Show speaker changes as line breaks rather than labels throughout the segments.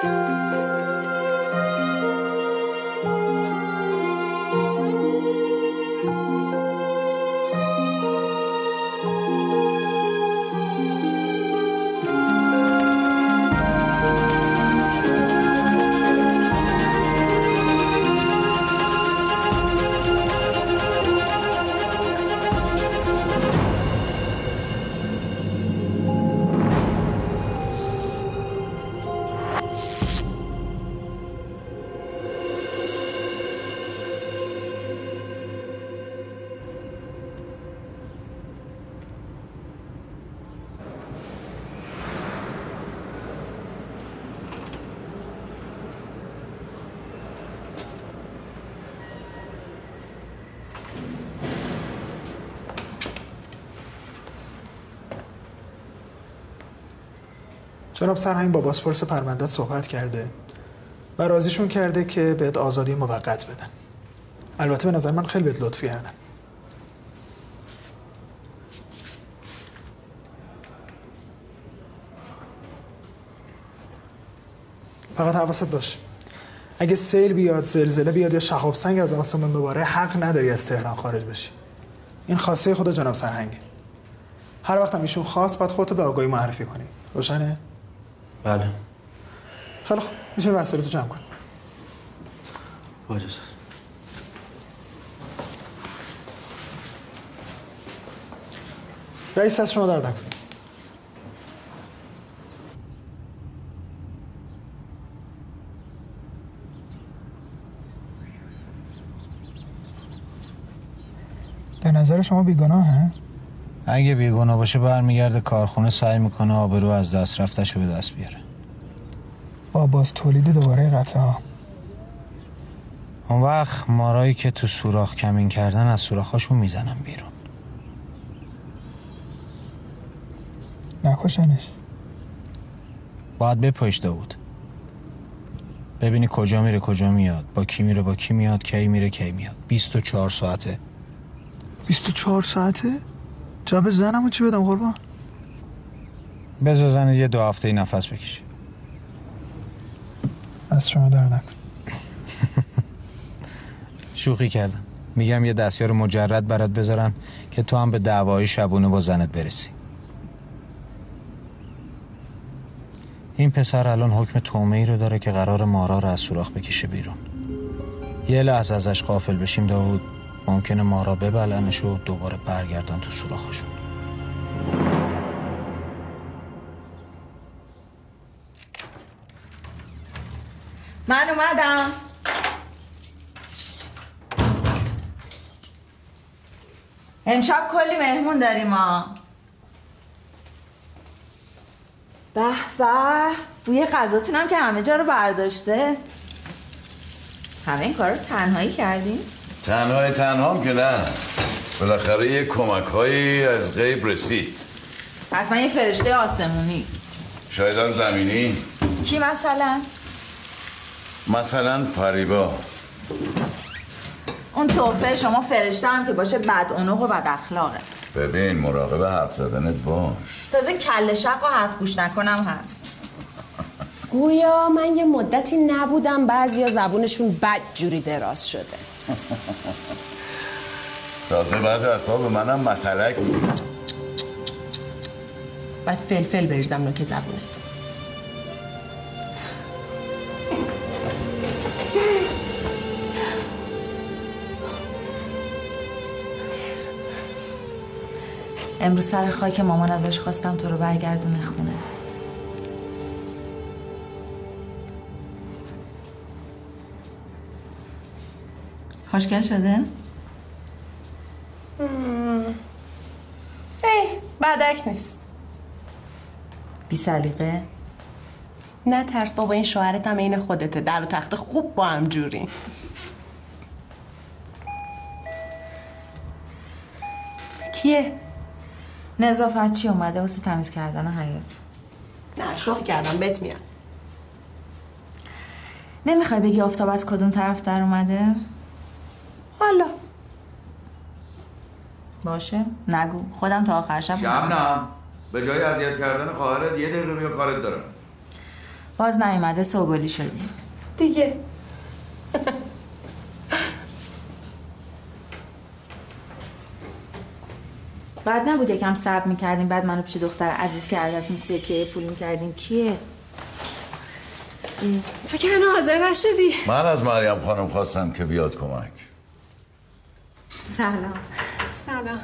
جناب سرهنگ با بازپرس پرونده صحبت کرده و راضیشون کرده که بهت آزادی موقت بدن. البته به نظر من خیلی بهت لطفی کردن. فقط حواست باش اگه سیل بیاد، زلزله بیاد یا شهاب سنگ از آسمون بباره، حق نداری از تهران خارج بشی. این خواسته خود جناب سرهنگ. هر وقت هم ایشون خواست باید خودتو به آگاهی معرفی کنی. روشنه؟
بله.
خیلی خوب، میشیم وسایلتو جمع کن.
با اجازه.
رئیس از شما دردم. به نظر شما بیگناهه؟
اگه بیگناه باشه برمیگرده کارخونه، سعی میکنه آبرو از دست رفتشو به دست بیاره.
با باز تولید دوباره قطعه ها.
اون وقت مارایی که تو سوراخ کمین کردن از سوراخاشون میزنن بیرون.
نکشنش.
باید بپایش داوود. ببینی کجا میره کجا میاد، با کی میره با کی میاد، کی میره کی میاد. 24 ساعته.
24 ساعته؟ جواب زنمو چی بدم قربان؟
بذار زنت یه 2 هفته نفس بکشه.
از شما در نکن.
شوخی کردم. میگم یه دستیار مجرد برات بذارم که تو هم به دعوای شبونه با زنت برسی. این پسر الان حکم تومه‌ای رو داره که قرار مارا رو از سوراخ بکشه بیرون. یه لحظه ازش غافل بشیم داوود، ممکنه مارا ببلنش و دوباره برگردن تو سوراخشون.
من اومدم. امشب کلی مهمون داریم ما. به به، بوی غذاتون هم که همه جا رو برداشته. همه این کار رو تنهایی کردین؟
تنها هم که نه، بالاخره یه کمک هایی از غیب رسید.
پس من یه فرشته آسمونی.
شایدم زمینی.
کی مثلا؟
مثلا فریبا.
اون توفه شما فرشته هم که باشه بدعنق و بد اخلاقه.
ببین مراقب حرف زدنت باش.
تازه کله شق و حرف گوش نکنم هست.
گویا من یه مدتی نبودم بعضیا زبونشون بد جوری دراز شده.
تازه بعد حرفا به منم متلک میگی.
باید فلفل بریزم نوک زبونت.
امروز سر خاک مامان ازش خواستم تو رو برگردونه خونه. خوشگل شده؟
بدک نیست.
بی سلیقه؟
نه ترس بابا، این شوهرت هم این خودته، در و تخت خوب با هم جوری. کیه؟
نظافتچی اومده واسه تمیز کردن حیاط.
نه شوخی کردم، بهت میاد.
نمیخوای بگی آفتاب از کدوم طرف در اومده؟
حالا
باشه نگو، خودم تا آخر شب
شبنم به جای اذیت کردن خواهرت یه دقیقه بیا کارت دارم.
باز نیومده سوگلی شدیم
دیگه.
بعد نبود یکم صبر میکردیم بعد منو پیش دختر عزیز که ازتون سکه پول میکردیم. کیه؟
تو که هنو حاضر نشدی.
من از مریم خانم خواستم که بیاد کمک.
سلام.
سلام.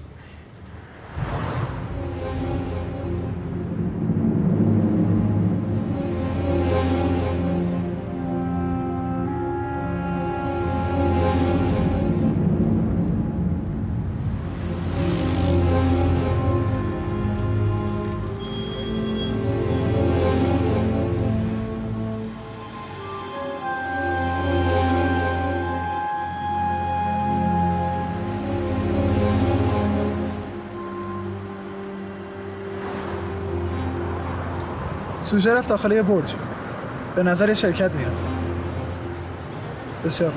سوژه رفت داخل یه برج. به نظر یه شرکت میاد. بسیار خوب.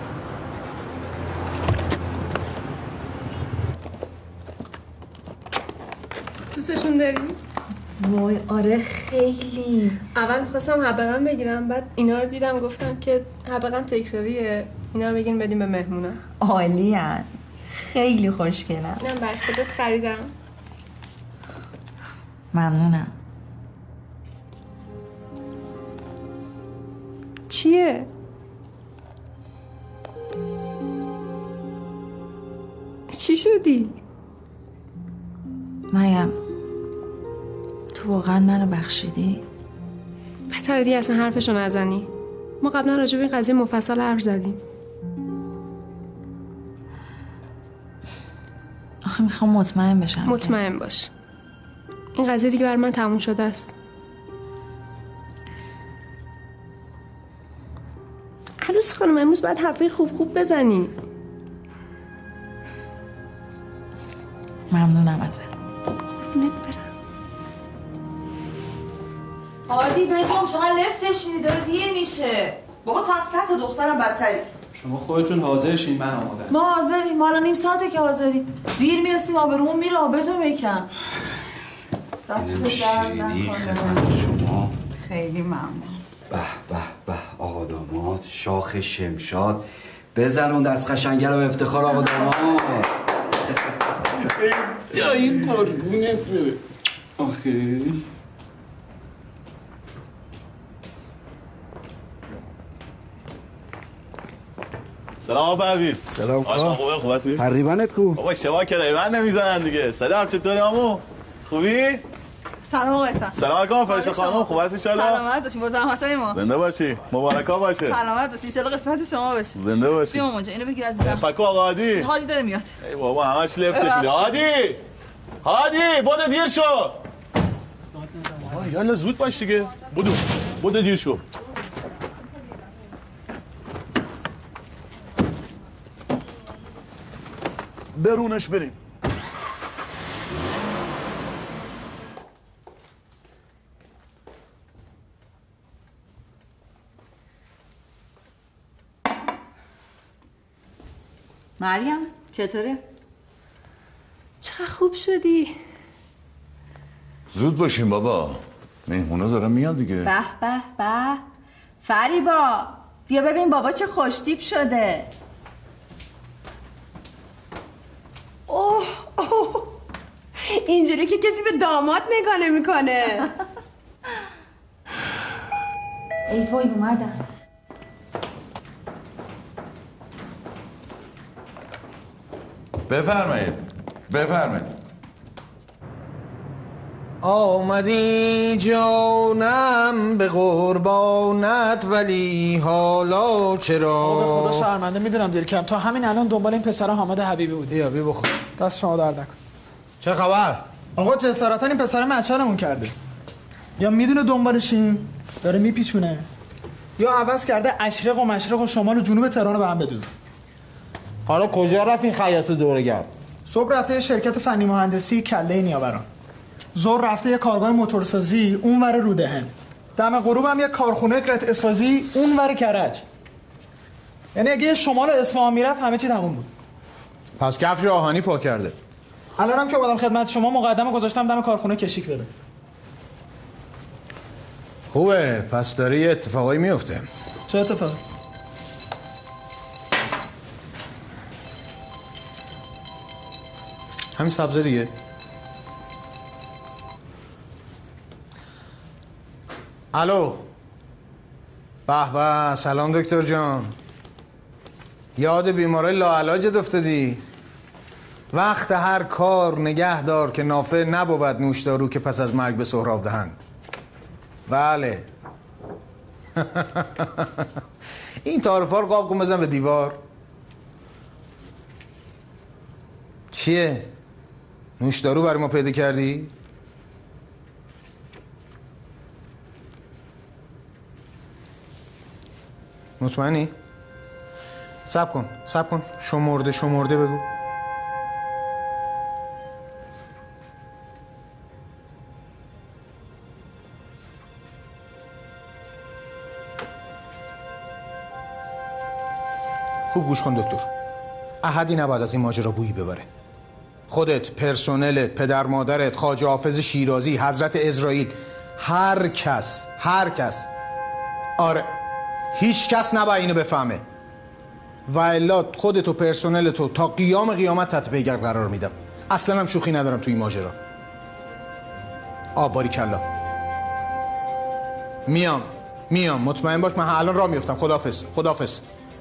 دوستشون داری؟
وای آره خیلی.
اول می‌خواستم حبقن بگیرم بعد اینا رو دیدم گفتم که حبقن تکراریه. اینا رو بگین بدیم به مهمونا.
عالی‌ان. خیلی خوشگلن.
اینم برای خودت خریدم.
ممنونم.
چیه؟ چی شدی؟
مریم تو واقعا منو بخشیدی؟
بهتره دیگه اصلا حرفشو نزنی. ما قبلا راجع به این قضیه مفصل حرف زدیم.
آخه میخوام مطمئن بشم.
مطمئن باش. این قضیه دیگه بر من تموم شده است. عروس خانم امروز باید حرفای خوب بزنی.
ممنونم ازت.
قربونت برم.
عادی بهتون چقدر لفتش میدی داره دیر میشه. بابا تو از 100 تا دخترم بدتری.
شما خودتون حاضرشین من آمادم.
ما حاضریم. ما الان نیم ساعته که حاضریم. دیر میرسیم آبرومون میره آبتون بکن. دست درد نکنه.
شما
خیلی ممنون.
به به به آقا داماد شاخ شمشاد بزن اون دست قشنگه رو به افتخار آقا داماد. دایی قربونت بره. آخه
سلام پرویز.
سلام
خوب هستی؟
پریبنت کو؟
بابا شما که ریبند نمیزنن دیگه. سلام چطوری عمو؟ خوبی؟
سلام آقا احسان.
سلام علیکم فرشته خانم. خوب هستی ان شاء الله؟
سلامت باشین. با زحمتای ما.
زنده باشی. مبارکا باشه.
سلامت باشین. ان شاء الله قسمت شما باشه.
زنده باشی.
بیا مامان جان اینو بگیر عزیزم.
پکو آقا هادی.
هادی داره میاد.
ای بابا همش لفتش میده. هادی بوده دیر شو. یالا زود باش دیگه. بودو دیر شو. برونش بریم.
مریم چطوره؟
چقدر خوب شدی.
زود باشین بابا. مهمونا دارن میاد دیگه.
به به به. فریبا بیا ببین بابا چه خوشتیپ شده.
اوه اینجوری که کسی به داماد نگاه نمیکنه.
ای وای اومدم.
بفرمایید.
آمدی جانم به قربانت ولی حالا چرا؟
به خدا شرمنده میدونم دیر کم تا همین الان دنبال این پسر حامد حبیبی بودی.
بیا بخور.
دست شما درد نکن.
چه خبر؟
آقا جسارتا این پسر مچلمون کرده. یا میدونه دنبالشیم داره میپیچونه یا عوض کرده اشرق و مشرق و شمال و جنوب تهران رو به هم بدوزه.
حالا کجا رفت این خیاط دورگرد؟
صبح رفته یه شرکت فنی مهندسی کله نیاوران. ظهر رفته یه کارگاه موتورسازی اونور رودهن. دم غروب هم یه کارخونه قطعه سازی اونور کرج. یعنی اگه شمال اصفهان میرفت همه چی تموم بود.
پس کفش آهانی پا کرده.
الانم که اومدم خدمت شما مقدمه گذاشتم دم کارخونه کشیک بده.
خوبه، پس داره یه اتفاقایی میفته.
چه اتفاقی؟
همین سبزه دیگه. الو. به به، سلام دکتر جان. یاد بیماری لاعلاجت افتادی؟ وقت هر کار نگه دار که نافع نبود نوشدارو که پس از مرگ به سهراب دهند. بله. این تعارف‌ها رو قاب کن بزن به دیوار. چیه؟ نوشدارو برای ما پیدا کردی؟ مطمئنی؟ صبر کن شمرده بگو. خوب گوش کن دکتر. احدی نباید از این ماجرا بویی ببره. خودت، پرسنلت، پدر مادرت، خواجه حافظ شیرازی، حضرت اسرائیل، هر کس. آره، هیچ کس نباید اینو بفهمه. و الا خودت و پرسنلتو تا قیامت تحت پیگرد قرار میدم. اصلا هم شوخی ندارم تو این ماجرا. باریکلا. میام مطمئن باش، من الان راه میافتم. خداحافظ.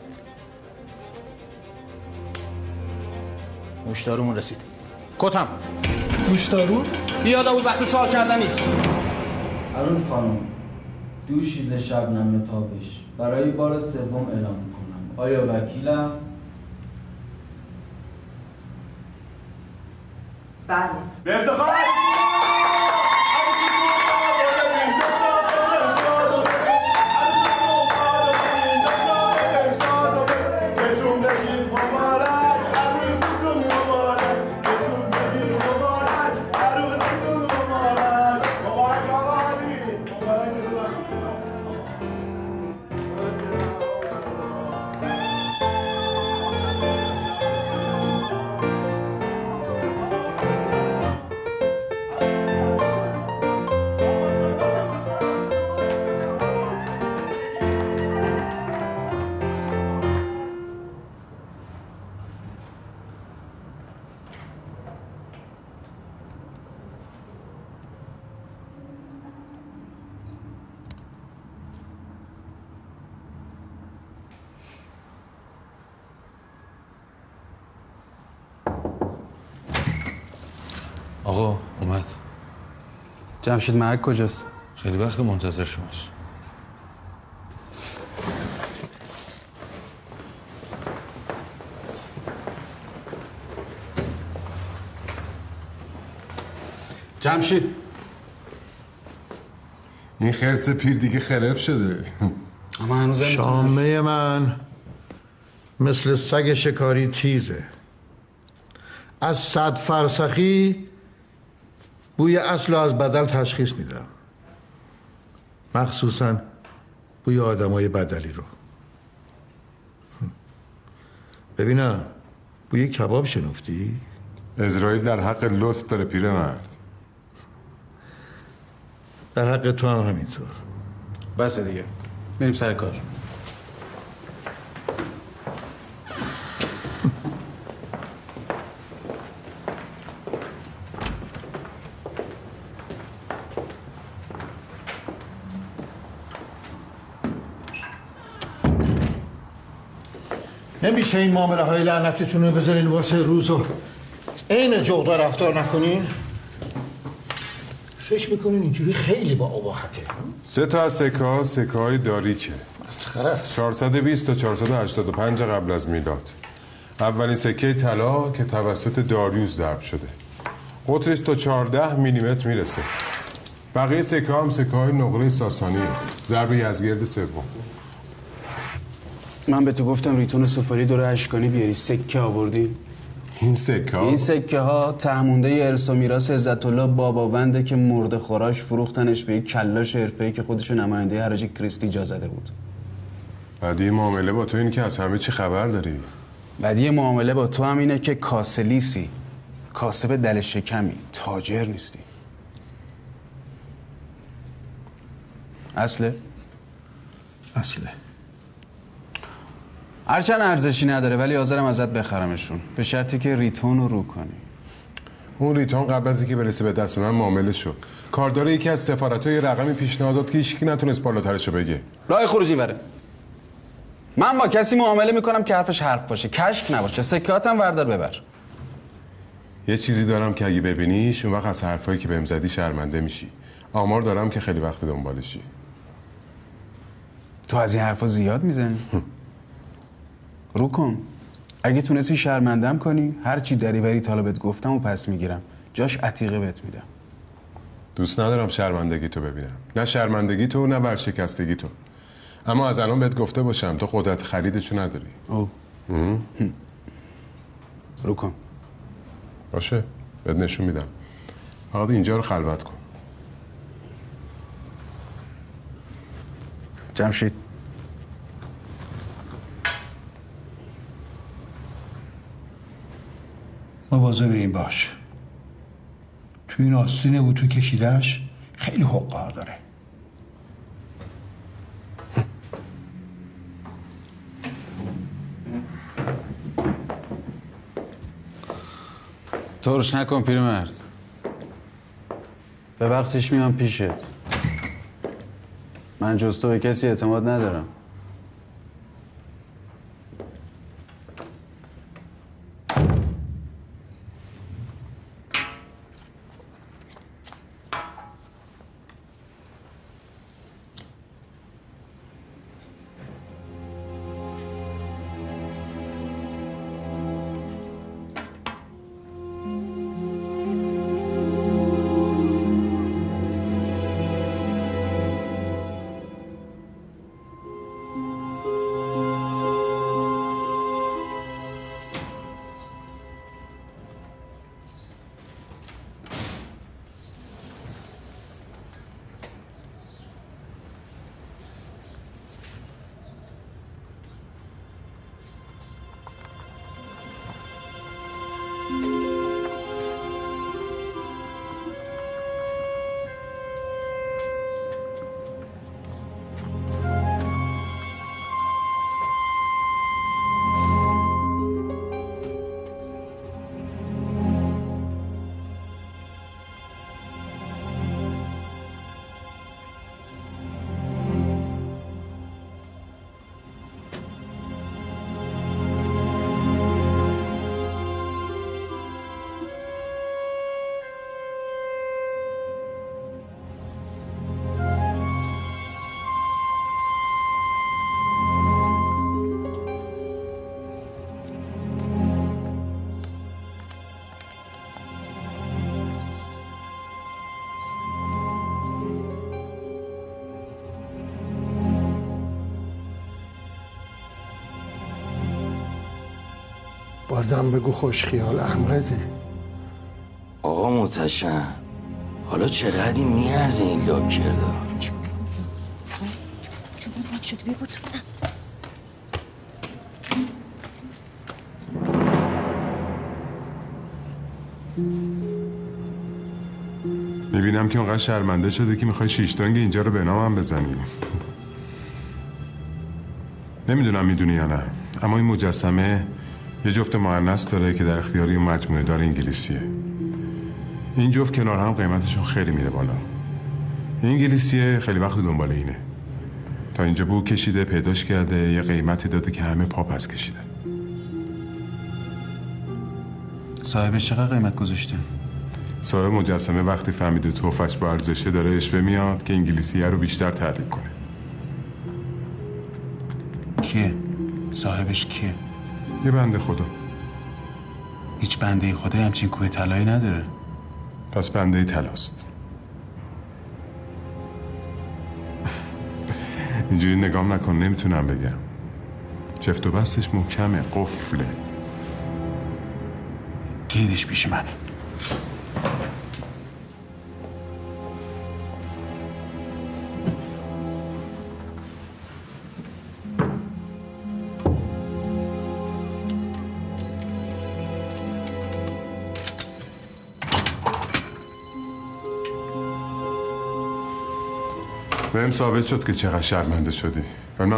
نوشدارومون رسید. کتم.
نوشدارو؟
بیا داوود، وقت سوال کردن نیست.
عروس خانم، دوشی ز شبنم تابش برای بار سوم اعلام میکنم. آیا وکیلم؟
بله.
به افتخار!
آقا اومد.
جمشید محک کجاست؟
خیلی وقت منتظر شماست.
جمشید،
این خرس پیر دیگه خرف شده.
اما هنوز
شامه من مثل سگ شکاری تیزه. از 100 فرسخی بوی اصل از بدل تشخیص میدم، مخصوصا بوی آدمای بدلی رو. ببینم بوی کباب شنفتی؟
اسرائیل در حق لطف داره پیرمرد.
در حق تو هم همینطور.
بسه دیگه، بریم سر کار.
نمیشه این معامله های لعنتتون رو بذارین واسه روز و عین جغدا رفتار نکنین؟ فکر میکنین اینجوری خیلی با اباحته؟
3 تا از سکه های داریکه.
مسخره است.
420 تا 485 قبل از میلاد. اولین سکه طلا که توسط داریوش ضرب شده. قطرش تا 14 میلیمتر میرسه. بقیه سکه هم سکه های نقره ساسانیه. ضرب یزدگرد سوم.
من به تو گفتم ریتون سفالی دور اشکانی بیاری، سکه آوردی؟
این سکه
ها تهمونده ارث و میراث عزت الله باباونده که مرده خوراش فروختنش به یک کلاش حرفه‌ای که خودشو نماینده حراج کریستی جا زده بود.
بعدی معامله با تو این که از همه چی خبر داری.
بعدی معامله با تو هم اینه که کاسلیسی، کاسب دل شکمی، تاجر نیستی. اصله؟
اصله.
هرچند ارزشی نداره ولی حاضرم ازت بخرمشون به شرطی که ریتون رو کنی.
اون ریتون قبل از اینکه برسه به دست من معامله شد. کاردار یکی از سفارت‌ها یه رقمی پیشنهاد داد که هیچکی نتونست بالاترشو بگه.
راه خروجی بره. من با کسی معامله میکنم که حرفش حرف باشه، کشک نباشه. سکاتم وردار ببر.
یه چیزی دارم که اگه ببینیش اون وقت از حرفایی که بهم زدی شرمنده میشی. آمار دارم که خیلی وقت دنبالشی.
تو از این حرفا زیاد میزنی. رو کن. اگه تونستی شرمندم کنی هر چی دریوری تا حالا بهت گفتم و پس میگیرم. جاش عتیقه بهت میدم.
دوست ندارم شرمندگی تو ببینم. نه شرمندگی تو نه ورشکستگی تو. اما از الان بهت گفته باشم تو قدرت خریدشو نداری.
او. رو کن.
باشه بهت نشون میدم. فقط اینجا رو خلوت کن.
جمشید
مواظب این باش. تو این آستینه بود تو کشیدهش خیلی حقه داره.
ترش نکن پیرمرد. به وقتش میام پیشت. من جز تو به کسی اعتماد ندارم.
بازم بگو خوشخیال احمقزه.
آقا متشم حالا چقدر میارزه این لاکردار؟
میبینم که اونقدر شرمنده شده که میخوای شیشتانگ اینجا رو به نامم بزنی. نمیدونم میدونی یا نه اما این مجسمه یه جفت مؤنث داره که در اختیاری اون مجموعه دار انگلیسیه. این جفت کنار هم قیمتشون خیلی میره بالا. این انگلیسیه خیلی وقت دنبال اینه. تا اینجا بو کشیده پیداش کرده یه قیمتی داده که همه پا پس کشیده.
صاحبش چقدر قیمت گذاشته؟
صاحب مجسمه وقتی فهمیده تحفه‌اش با ارزشه داره اشوه میاد که انگلیسیه رو بیشتر تحریک کنه.
کیه؟ صاحبش کیه؟
یه بنده خدا.
هیچ بنده خدایی همچین کوه طلایی نداره.
پس بنده طلاست. اینجوری نگام نکن نمیتونم بگم. چفت و بستش محکمه قفله.
کلیدش پیش منه.
بهم ثابت شد که چقدر شرمنده شدی. ولی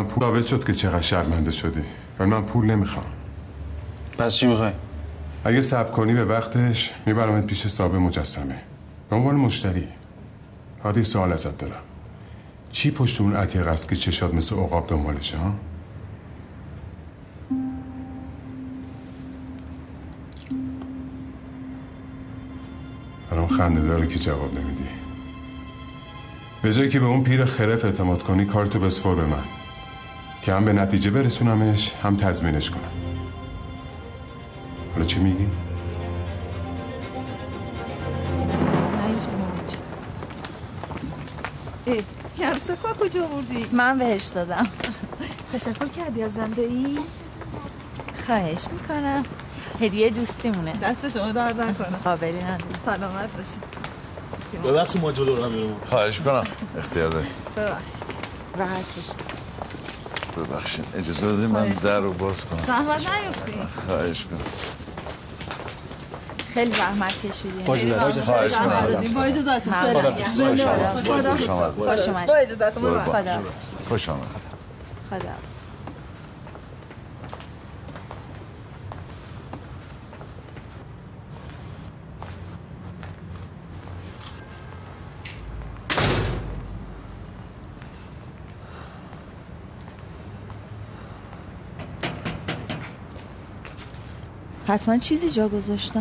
من پول نمیخوام.
پس چی میخوای؟
اگه صبر کنی به وقتش میبرمت پیش صاحب مجسمه به عنوان مشتری. هادی سوال ازت دارم. چی پشت اون عتیق است که چشات مثل عقاب دنبالشه ها؟ برام خنده داره که جواب نمیدی. به جایی که به اون پیر خرف اعتماد کنی کارتو بسپار به من که هم به نتیجه برسونمش هم تضمینش کنم. حالا چی میگی؟
نیفتیم اونجا. یه عروسک ها کجا بردی؟
من بهش دادم.
تشکر کردی از زنده‌ای؟
خواهش میکنم. هدیه دوستیمونه.
دست شما درد نکنه.
قابلی نداره.
سلامت باشید.
ببخشید ما جلو رو میرم.
خواهش کنم اختیار داری.
ببخشید.
راحت باشید.
ببخشید اجازه بدید من در رو باز کنم.
زحمت نیفتی.
خواهش کنم.
خیلی زحمت کشیدین.
خواهش کنم.
با اجازهتون. با اجازهتون.
خوش آمد.
خدا. حتما چیزی جا گذاشتم.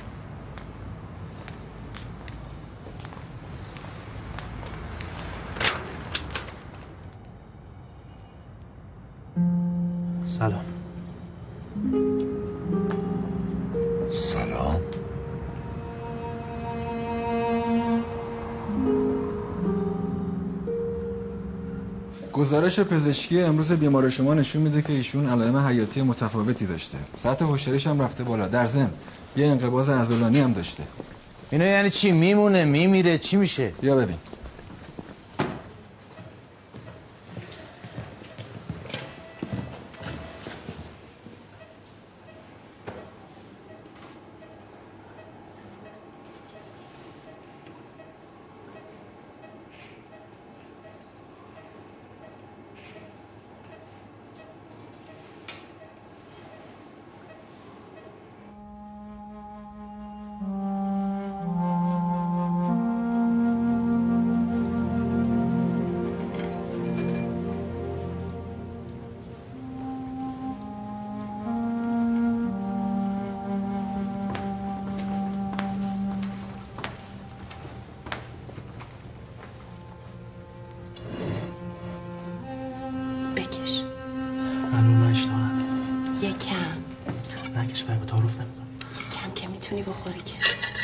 سلام.
سلام.
گزارش پزشکی امروز بیمار شما نشون میده که ایشون علائم حیاتی متفاوتی داشته. سطح هوشیاریش هم رفته بالا. در ضمن یه انقباض عضلانی هم داشته.
اینا یعنی چی؟ میمونه میمیره چی میشه؟
بیا ببین.
بکش. من اشتها ندارم.
یکم.
نکش فریبا تعارف نمیکنم.
یکم که میتونی بخوری که.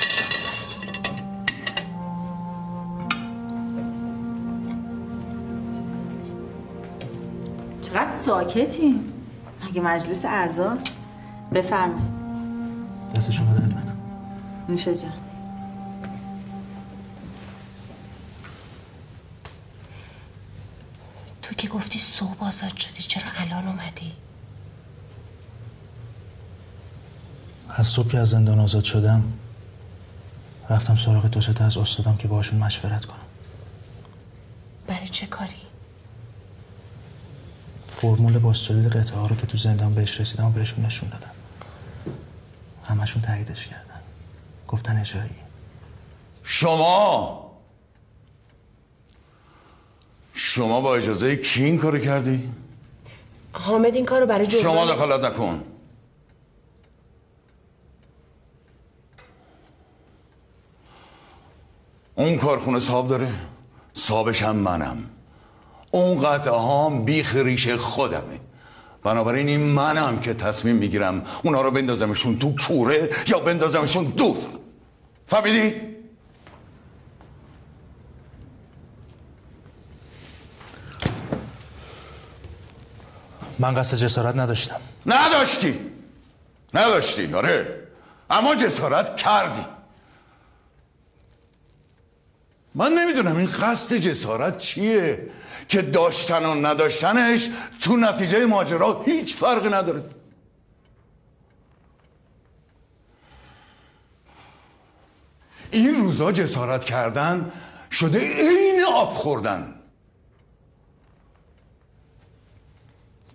چقدر ساکتی؟ اگه مجلس اعضاست بفرمایید.
دست شما درد نکنه.
نوشه جان.
تو که گفتی صبح آزاد شدی چرا الان اومدی؟
از صبح که از زندان آزاد شدم رفتم سراغ دو سه تا از استادام که باشون مشورت کنم.
برای چه کاری؟
فرمول باستولید قطعه ها رو که تو زندان بهش رسیدم و بهشون نشون دادم. همشون تاییدش کردن. گفتن اجرایی.
شما با اجازه کی این کارو کردی؟
حامد این کارو برای جبران
شما دخالت نکن. اون کارخونه صاحب داره، صاحبش هم منم. اون قطعه هام بیخ ریش خودمه. بنابراین این منم که تصمیم میگیرم اونا رو بندازمشون تو کوره یا بندازمشون دور. فهمیدی؟
من قصد جسارت نداشتم.
نداشتی آره، اما جسارت کردی. من نمیدونم این قصد جسارت چیه که داشتن و نداشتنش تو نتیجه ماجرا هیچ فرقی نداره. این روزا جسارت کردن شده عین آب خوردن.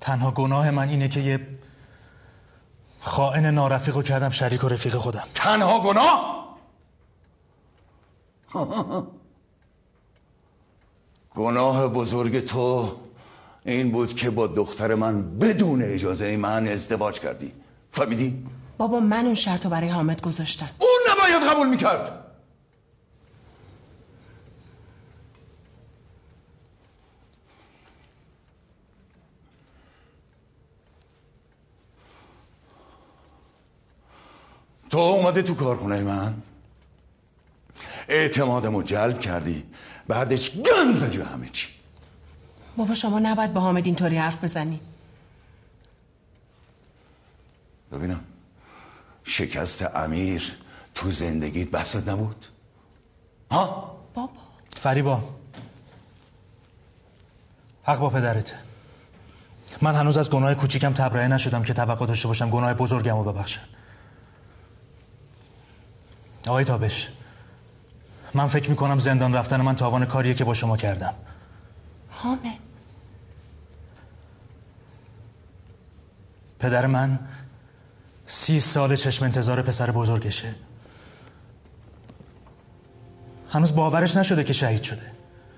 تنها گناه من اینه که یه خائن نارفیق رو کردم شریک و رفیق خودم.
تنها گناه؟ گناه بزرگ تو این بود که با دختر من بدون اجازه من ازدواج کردی. فهمیدی؟
بابا من اون شرط رو برای حامد گذاشتم.
اون نباید قبول میکرد. تو اومده تو کارخونه من اعتمادمو جلب کردی، بعدش گند زدی به همه چی.
بابا شما نباید با حامد اینطوری حرف بزنی.
ببینم شکست امیر تو زندگیت بحثت نبود؟ ها؟
بابا
فریبا حق با پدرته. من هنوز از گناه کوچیکم تبرئه نشدم که توقع داشته باشم گناه بزرگم رو ببخشن. آقای تابش، من فکر میکنم زندان رفتن من تاوان کاریه که با شما کردم.
حامد
پدر من 30 سال چشم انتظار پسر بزرگشه. هنوز باورش نشده که شهید شده.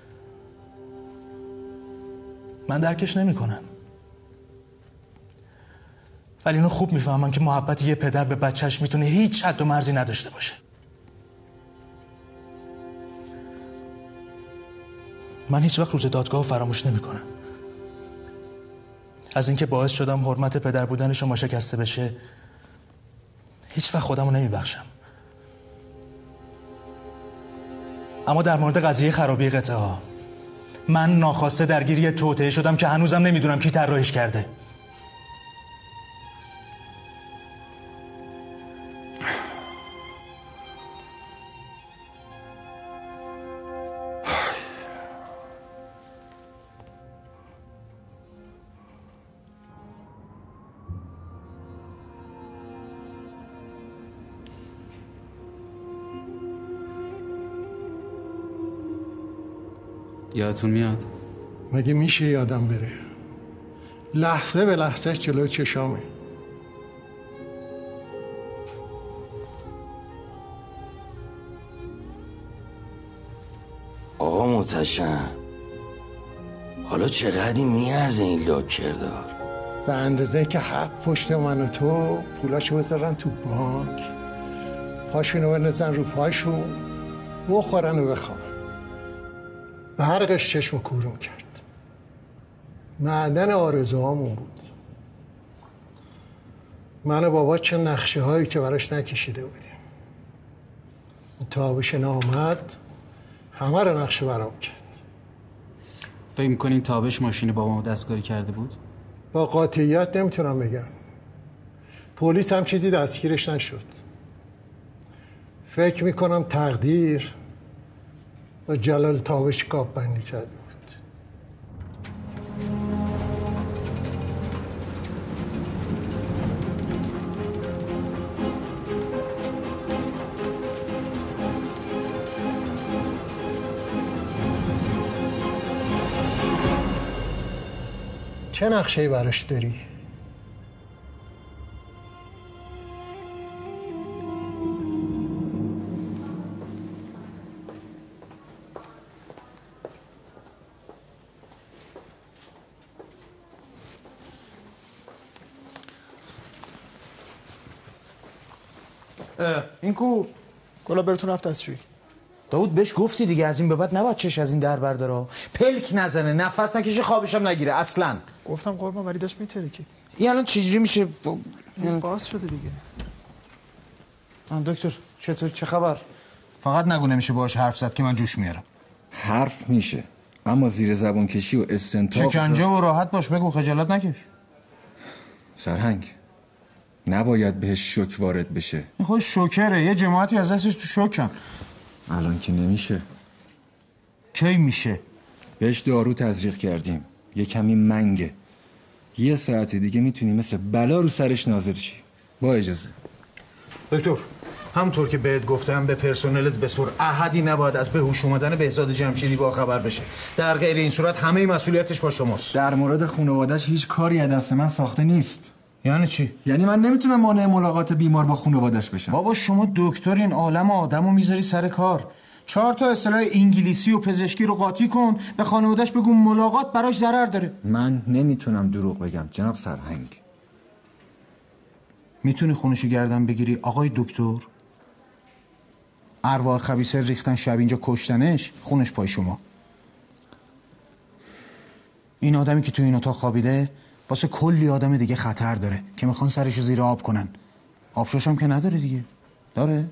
من درکش نمی کنم. ولی اینو خوب میفهمم که محبت یه پدر به بچهش میتونه هیچ حد و مرزی نداشته باشه. من هیچ وقت روز دادگاه فراموش نمی کنم. از اینکه باعث شدم حرمت پدر بودن شما شکسته بشه هیچ وقت خودمو نمی بخشم. اما در مورد قضیه خرابی قطعه ها من ناخواسته درگیری توطئه شدم که هنوزم نمیدونم کی طراحیش کرده.
یادتون میاد؟
مگه میشه یادم بره؟ لحظه به لحظهش جلوی چشامه.
آقا متشم، حالا چقدری میارزه این لاکردار؟
به اندازه که حق پشت من و تو پولاشو بذارن تو بانک، پاشونو بنزن رو پاشون، بخورن و بخوابن. برقش چشم کورون کرد. معدن آرزوهامون بود. من و بابا چه نقشه هایی که براش نکشیده بودیم. تابش نامرد همه رو نقشه برام کرد.
فکر می‌کنین تابش ماشین بابامو دستکاری کرده بود؟
با قاطعیت نمیتونم بگم. پلیس هم چیزی دستگیرش نشد. فکر میکنم تقدیر با جلال تابش کاب بندی کرده بود. چه نقشه‌ای براش داری؟
این کو
گلا براتون رفت دستشویی.
داود بهش گفتی دیگه از این به بعد نباید چش از این در برداره، پلک نزنه، نفس نکشه، خوابش هم نگیره اصلا.
گفتم قربان ولی داشت میترکید.
این الان چجوری میشه؟
باز شده دیگه.
دکتر چطور، چه خبر؟ فقط نگو نمیشه باهاش حرف زد که من جوش میارم.
حرف میشه اما زیر زبون کشی و استنتاق
شکنجه و راحت باش، بگو خجالت نکش.
سرهنگ نباید بهش شوک وارد بشه.
این خود شوکره، یه جماعتی از دستش تو شوکن.
الان که نمیشه.
کی میشه؟
بهش دارو تزریق کردیم، یه کمی منگه. یه ساعت دیگه میتونی مثل بلا رو سرش نازل شی. با اجازه.
دکتر همونطور که بهت گفتم به پرسنلت بسپر احدی نباید از بهوش اومدن بهزاد جمشیدی با خبر بشه. در غیر این صورت همه مسئولیتش با شماست.
در مورد خانواده‌اش هیچ کاری از دست من ساخته نیست.
یعنی چی؟
یعنی من نمیتونم مانع ملاقات بیمار با خانواده‌اش بشم.
بابا شما دکتر این عالم آدمو میذاری سر کار. 4 تا اصطلاح انگلیسی و پزشکی رو قاطی کن، به خانواده‌اش بگو ملاقات براش ضرر داره.
من نمیتونم دروغ بگم جناب سرهنگ.
میتونی خونشو گردن بگیری آقای دکتر؟ ارواح خبیثه ریختن شب اینجا کشتنش، خونش پای شما. این آدمی که تو این اتاق خوابیده واسه کلی آدم دیگه خطر داره که میخوان سرشو زیر آب کنن. آبشوش هم که نداره دیگه. داره؟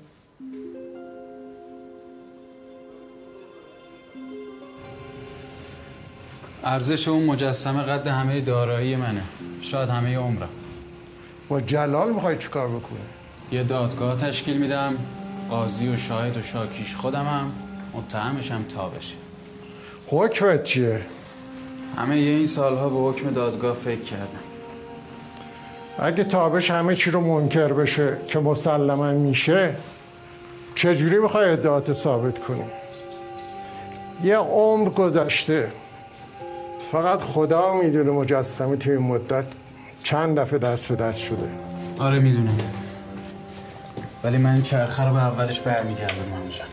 ارزش اون مجسمه قد همه دارایی منه، شاید همه عمرم.
با جلال میخوای چیکار بکنی؟
یه دادگاه تشکیل میدم، قاضی و شاهد و شاکیش خودمم، متهمشم تا بشه.
حکمت چیه؟
همه این سالها به حکم دادگاه فکر کردم.
اگه تابش همه چی رو منکر بشه که مسلما میشه، چجوری میخوای ادعات ثابت کنی؟ یه عمر گذشته، فقط خدا میدونه مجسمه توی این مدت چند دفعه دست به دست شده.
آره میدونم، ولی من چرخه رو به اولش برمیگردم همشن.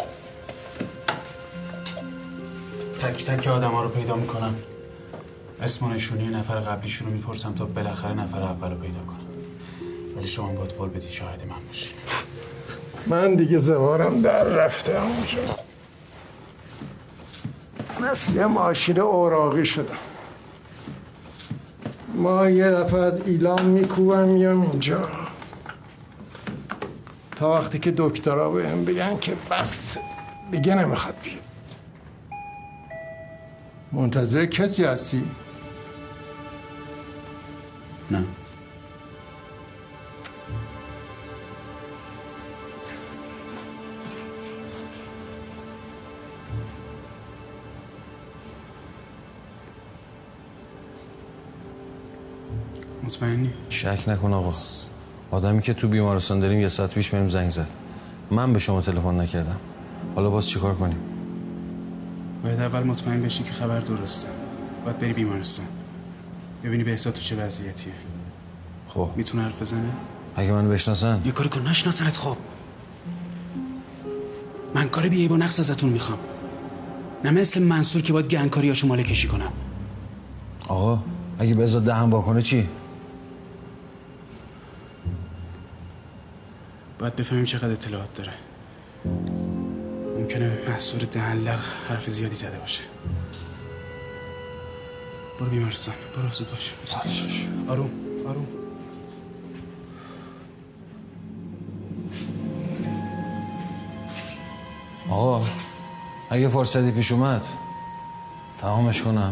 تک تک آدم ها رو پیدا میکنم، اسم و نشونی نفر قبلیشون رو میپرسم تا بالاخره نفر اول رو پیدا کنم. ولی شما باید قول بدی شاهد من باشی.
من دیگه زوارم در رفته همونجا، مثل یه ماشین اوراقی شدم. ما یه دفعه از ایلام میکوبم میام اینجا تا وقتی که دکترها بهم بگن که بس دیگه نمیخواد بیاد. منتظر کسی هستی؟
نه. مطمئنی؟
شک نکن آقا. آدمی که تو بیمارستان داریم یه ساعت پیش بهم زنگ زد. من به شما تلفن نکردم. حالا باز چیکار کنیم؟
باید اول مطمئن بشی که خبر درسته. باید بری بیمارستان ببینی بهزاد تو چه وضعیتیه.
خب
میتونه حرف بزنه؟
اگه منو بشناسن؟
یه کاری کن نشناسنت. خب من کار بیعیب و نقص ازتون میخوام، نه مثل منصور که باید گنگکاریاشو ماله کشی کنم.
آقا اگه بهزاد دهن واکنه چی؟
باید بفهمیم چقدر اطلاعات داره. ممکنه محصور دهن لق حرف زیادی زده باشه. برو بیمارستان، برو زود باش. آروم آروم.
آقا اگه فرصتی پیش اومد تمامش کنم.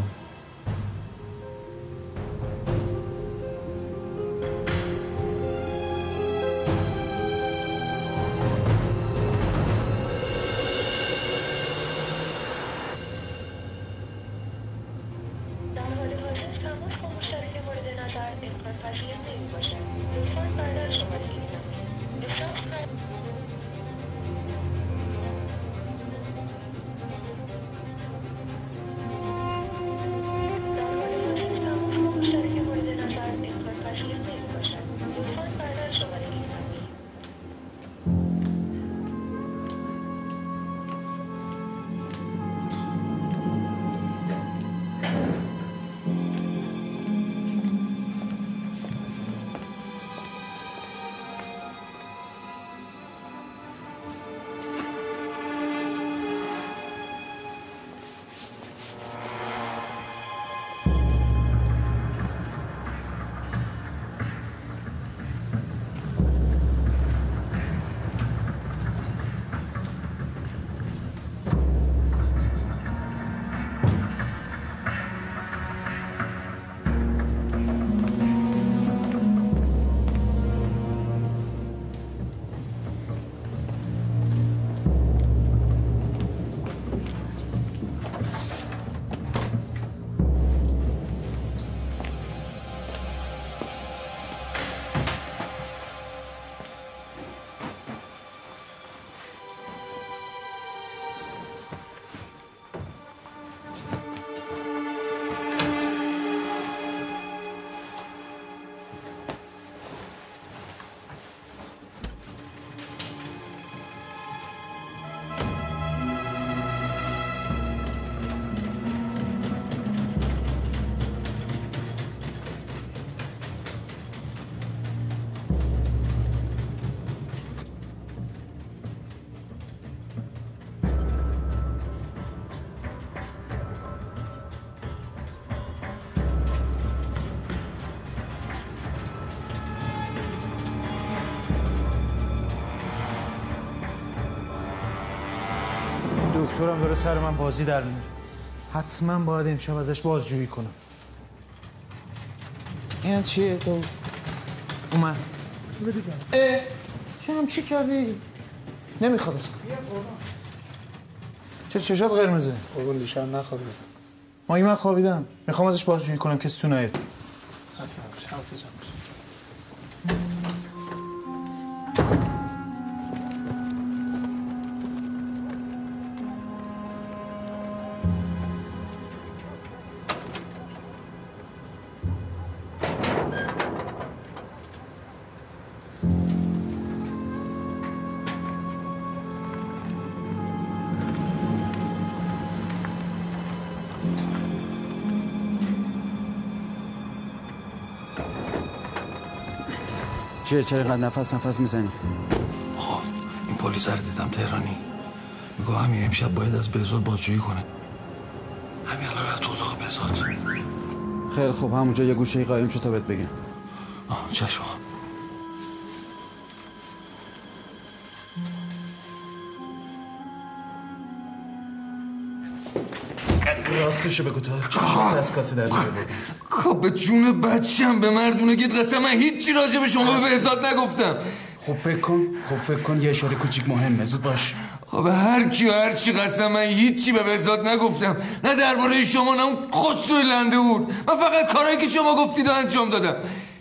دکترم داره سر من بازی در میاره. حتما باید امشب ازش بازجویی کنم. این چیه تو؟ اومد. شم چی کردی؟ نمیخواد اصلا. چشات قرمزه؟
قربون دیشب نخوابیدم.
من خوابیدم. میخوام ازش بازجویی کنم کسی تو نیاد.
حسن جان باشه.
چرا اینقدر نفس میزنی؟
آقا این پلیس رو دیدم تهرانی میگه همین امشب باید از بهزاد بازجویی کنه. همین الان رفت تو اتاق بهزاد.
خیلی خوب همونجا یه گوشه قایم شو تا بهت بگم.
چشم آقا.
راستشو بگو تا چشم از کاسه در میاره.
به جون بچم به مردونگیت قسم من هیچی راجع به شما به بهزاد نگفتم.
خب فکر کن یه اشاره کوچیک مهمه. زود باش.
به هر کی و هر چی قسم من هیچی به بهزاد نگفتم. نه درباره شما نه اون خسروی لنده بود. من فقط کارایی که شما گفتید رو انجام دادم.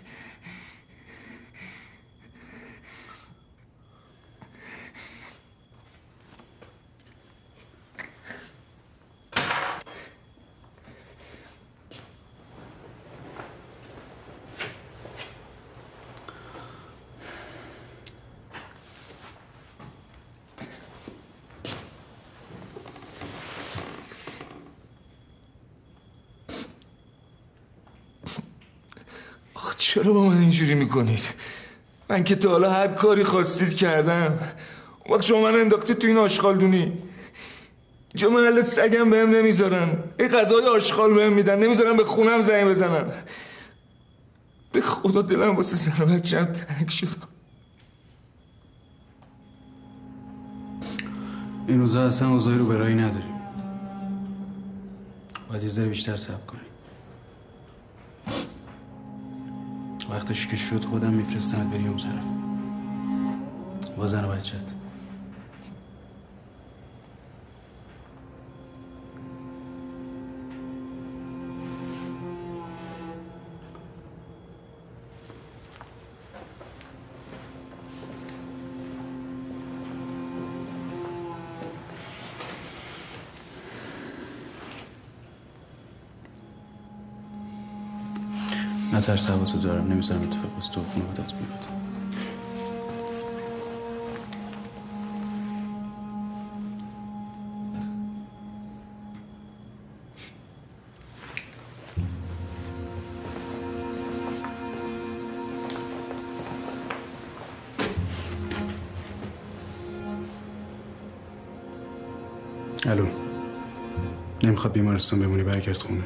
چرا با من اینجوری میکنید؟ من که تا حالا هر کاری خواستید کردم. اون وقت شما من انداختید تو این آشغالدونی. جا محل سگم بهم نمیذارن. این غذای آشغال بهم میدن. نمیذارن به خونم زنگ بزنم. به خدا دلم واسه زن و بچه‌م تنگ شد.
این روزا اصلا اوضاعی رو برایی نداریم. باید یه ذره بیشتر صبر کنیم. وقتش که شد خودم میفرستمت بری اون طرف با زن و بچت. نترس، حواسو دارم. نمیذارم اتفاق واسه تو خانوادت بیفته. الو، نمیخواد بیمارستان بمونی، برگرد خونه.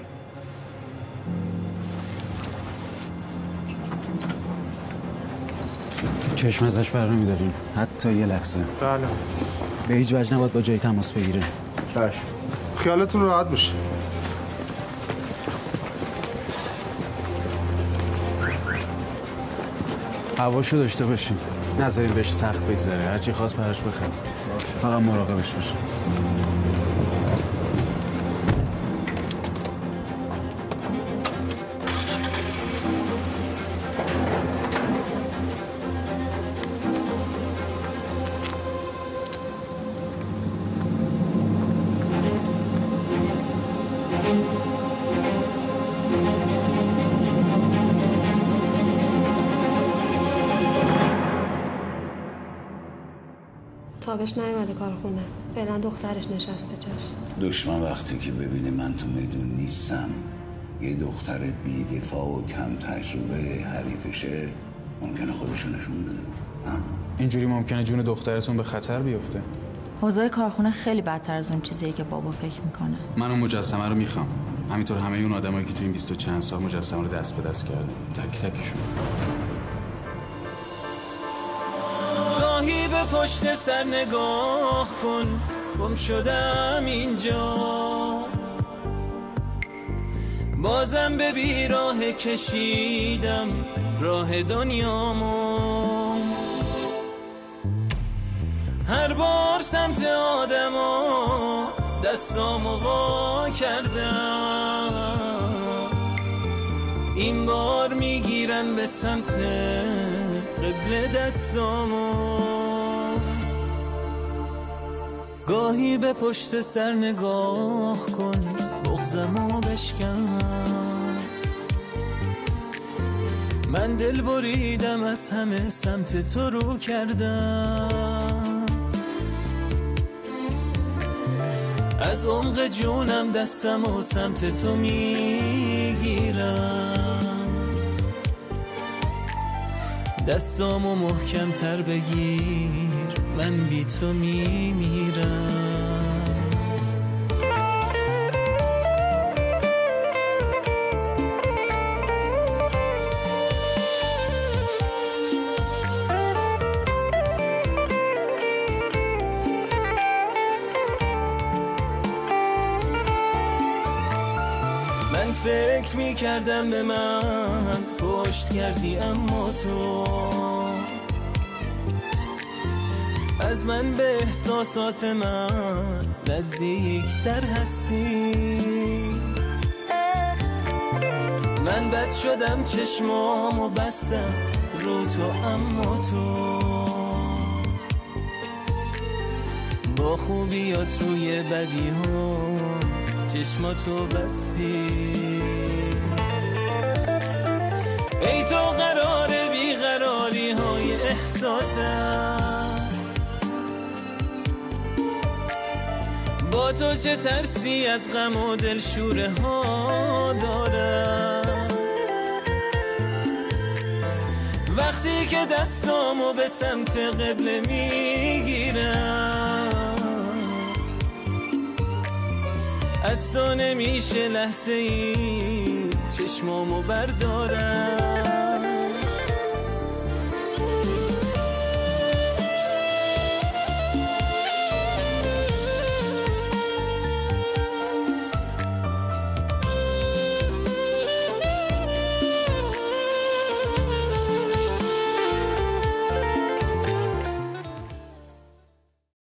چشم ازش بر نمیداریم حتی یه لحظه.
بله.
به هیچ وجه نباید با جایی تماس بگیره.
چشم. خیالتون راحت باشه.
هواشو داشته باشیم. نذاریم بهش سخت بگذره. هرچی خواست براش بخریم. فقط مراقبش باشیم.
تابش نیومده کارخونه. فعلا دخترش نشسته جاش.
دشمن وقتی که ببینه من تو میدون نیستم، یه دختر بی‌دفاع و کم تجربه حریفشه، ممکنه خودشو نشون بده.
اینجوری ممکنه جون دخترتون به خطر بیفته.
اوضاع کارخونه خیلی بدتر از اون چیزیه که بابا فکر میکنه.
من اون مجسمه رو میخوام. همینطور همه اون آدمایی که تو این 20 و چند سال مجسمه رو دست به دست کردن. تک تکشون.
گاهی به پشت سر نگاه کن، گم شدم اینجا، بازم به بیراه کشیدم راه دنیامو. هر بار سمت آدما دستامو وا کردم، این بار میگیرم به سمت قبل دستامو. گاهی به پشت سر نگاه کن، بغضمو بشکن. من دل بریدم از همه سمت تو رو کردم، از عمق جونم دستم و سمت تو میگیرم. دستامو محکم تر بگیر، من بی تو میمیرم. فکر میکردم به من پشت کردی، اما تو از من به احساسات من نزدیکتر هستی. من بد شدم، چشمامو بستم رو تو، اما تو با خوبیات روی بدی ها چشماتو بستی. ای تو قرار بیقراری های احساسم، با تو چه ترسی از غم و دلشوره ها دارم. وقتی که دستامو به سمت قبله میگیرم، از تو نمیشه لحظه ای چشمامو بردارم.